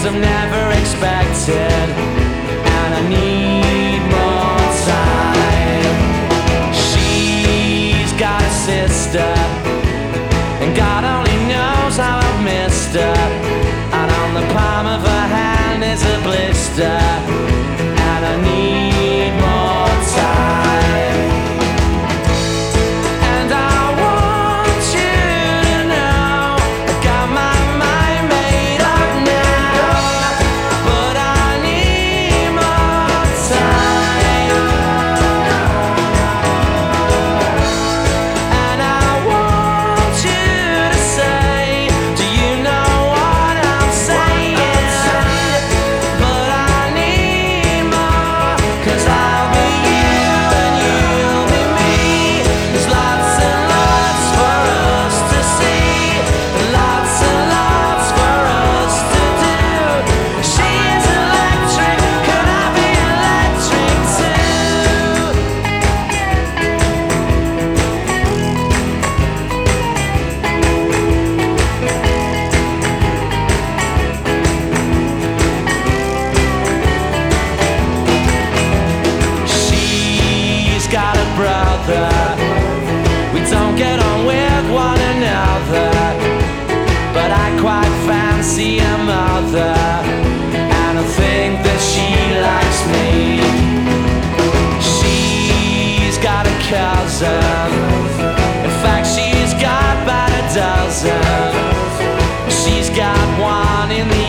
I've never expected, and I need more time. She's got a sister, and God only knows how I've missed her. And on the palm of her hand is a blister, and I need more time. And I want you to know I got my mind made up now, but I need more time. And I want you to say, do you know what I'm saying? But I need more, 'cause I'll be you and you'll be me. There's lots and lots for us to see, lots and lots for us to do. She is electric, could I be electric too? She's got a brother, we don't get on with one another, but I quite fancy a mother, and I think that she likes me. She's got a cousin, in fact she's got about a dozen. She's got one in the